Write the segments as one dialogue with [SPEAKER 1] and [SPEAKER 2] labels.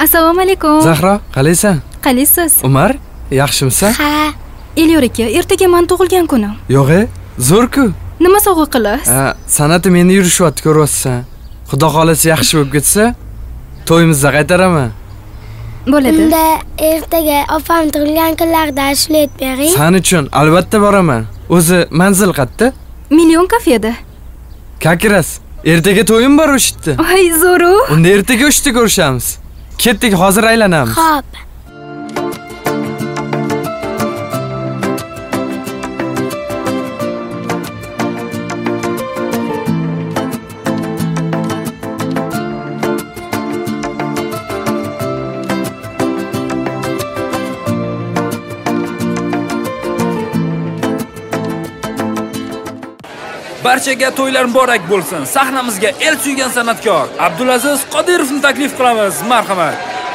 [SPEAKER 1] Assalomu alaykum.
[SPEAKER 2] Zahra, qalaysan?
[SPEAKER 1] Qalaysiz?
[SPEAKER 2] Umar, yaxshimisan?
[SPEAKER 1] Ha. Elyor aka, ertaga men tug'ilgan kunim.
[SPEAKER 2] Yo'q, zo'r-ku.
[SPEAKER 1] Nima sovg'a qilasiz?
[SPEAKER 2] Ha, san'ati meni yurishyapti, ko'ryapsan. Xudo xolasa yaxshi bo'lib ketsa, to'yimizda qaytaraman.
[SPEAKER 1] Bo'ladi.
[SPEAKER 3] Unda ertaga opam tug'ilgan kunlarda ashula bering.
[SPEAKER 2] Sen uchun albatta boraman. O'zi manzil qayerda?
[SPEAKER 1] Million kafeda.
[SPEAKER 2] Kakiras, ertaga to'yim bor o'shitdi.
[SPEAKER 1] Ay, zo'ru.
[SPEAKER 2] Unda ertaga o'shda ko'rishamiz. Ketdik, hozir aylanamiz.
[SPEAKER 3] Xo'p.
[SPEAKER 4] Barchaga to'ylar muborak bo'lsin. Sahnamizga el suygan san'atkor Abdulaziz Qodirovni taklif qilamiz. Marhamat.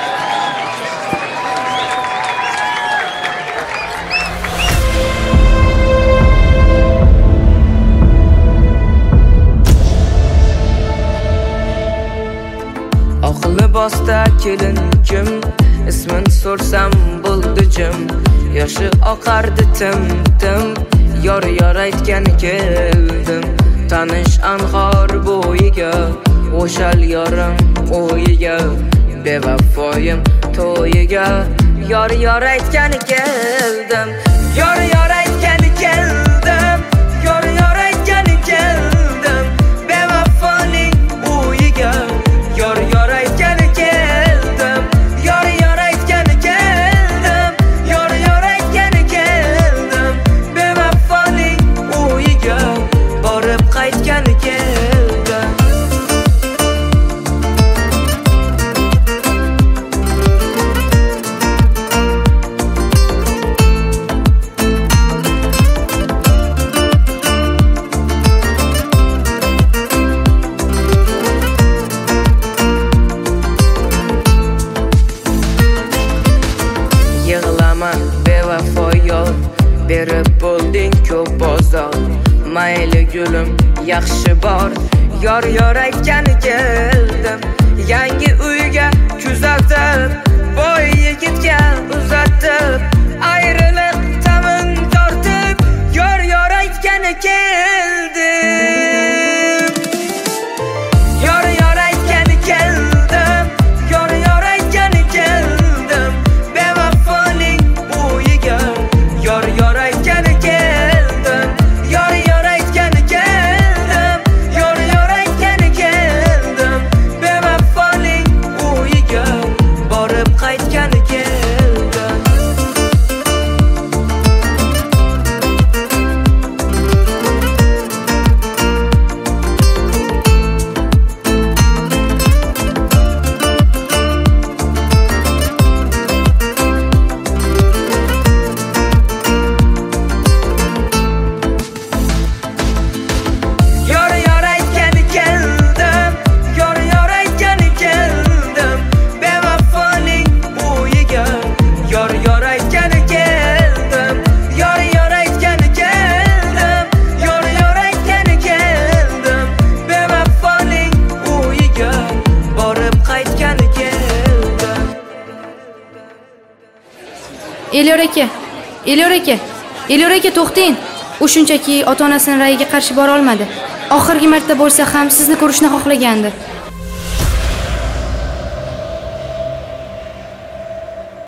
[SPEAKER 5] Oq libosda kelin kim? Ismin so'rsam bo'ldi jim. Yoshi oqardi tim. Yor aytgan keldim. Tanish anhor bo'yiga, o'shal yorim o'yiga, bevafoyim to'yiga. Yor aytgan keldim. Yor aytgan keldim. Yor aytgan keldim. Bevafoning o'yiga. Yor aytgan keldim. Yor aytgan keldim. Yor aytgan keldim. Bevafoning o'yiga borib qaytgan keldim. Yig'lama bevafo yor, berib bo'lding ko'p bozor. Mayli gulim, yaxshi bor. Yor aytgan keldim. Yangi uyga kuzatib, boy yigitga uzatib, ayriliq tamin tortib, yor aytgan keldim. Yor aytgan keldim. Yor aytgan keldim. Bevafoning o'yiga. Yor aytgan keldim. Yor aytgan keldim. Yor aytgan keldim. Bevafoning o'yiga borib qaytgan keldim. Yor aytgan keldim. Yor aytgan keldim. Bevafoning o'yiga. Yor aytgan keldim. Yor aytgan keldim. Yor aytgan keldim. Bevafoning o'yiga borib qaytgan keldim.
[SPEAKER 1] Elyor aka. Elyor aka, to'xting. U shunchaki ota-onasining rayiga qarshi bora olmadi. Oxirgi marta bo'lsa ham sizni ko'rishni xohlagandi.